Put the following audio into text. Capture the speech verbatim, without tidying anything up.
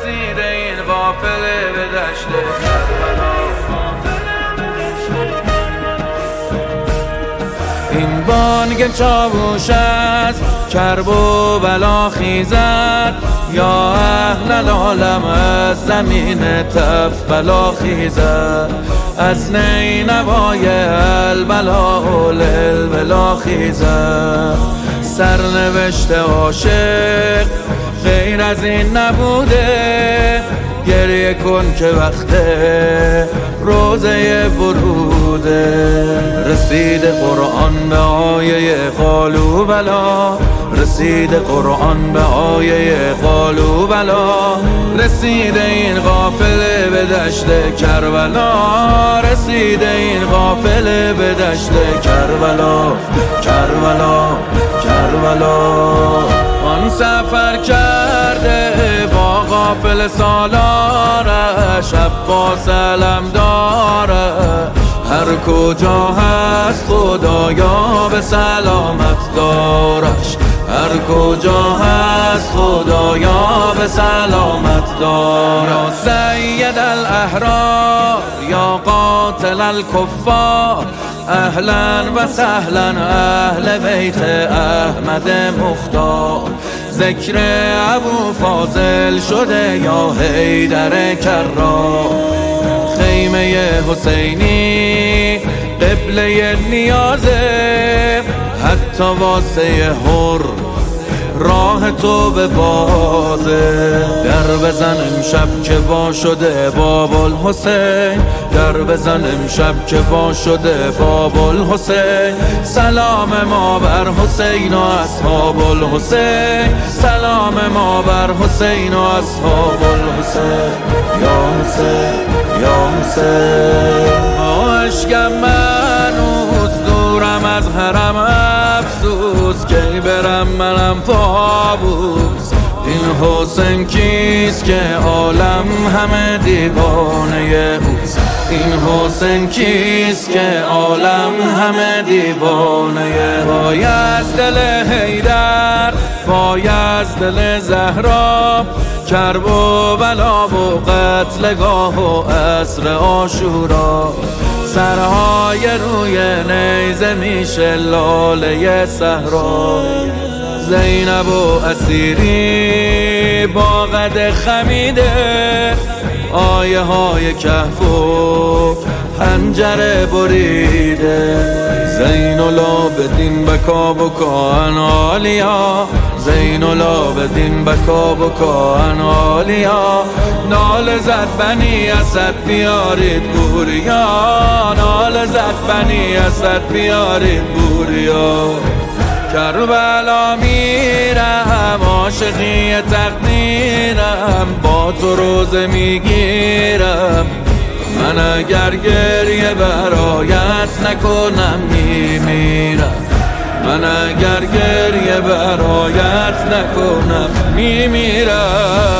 رسیده این قافله به دشت کربلا. این بانگ چاووش از کرب و بلا خیزد، یا اهل العالم از زمین تف بلا خیزد. از نینوای البلا و للبلا خیزد. سرنوشت عاشق غیر از این نبوده، گریه کن که وقت روزه وروده. رسید قرآن به آیه قالوا بلا، رسید قرآن به آیه قالوا بلا. رسید این قافله به دشت کربلا، رسید این قافله به دشت کربلا. کربلا کربلا. آن سفر کرده با قافله سالارش، عباس علمداره. هر کجا هست خدایا به سلامت دارش، هر کجا هست خدایا به سلامت دارش. سید الاحرار یا قاتل الکفار، اهلا و سهلا اهل بیت احمد مختار. ذکر ابو فاضل شده یا حیدر کرار. خیمه حسینی قبله نیازه، حتی واسه هر راه تو به بازه. در بزن امشب که وا شده باب الحسین، در بزن امشب که وا شده باب الحسین. سلام ما بر حسین و اصحاب الحسین، سلام ما بر حسین و اصحاب الحسین. یا حسین یا حسین. عشقم منوز دورم از حرم افسوس، کی برم منم پابوس. این حسین کیست که عالم همه دیوانه اوست، این حسین کیست که عالم همه دیوانه. وای از دل حیدر، وای از دل زهرا، کرب و بلا و قتلگاه و عصر عاشورا. سرهای روی نیزه میشه لاله صحرا. زینب و اسیری با قد خمیده، آیه های کهف و حنجره بریده. زین العابدین بکا بکا انالیا، زین العابدین بکا بکا انالیا. نال زد بنی اسد بیارید بوریا، نال زد بنی اسد بیارید بوریا. کربلا میرم عاشقی تقدیرم، با تو روزه میگیرم. من اگر گریه برایت نکنم میمیرم، من اگر گریه برایت نکنم میمیرم.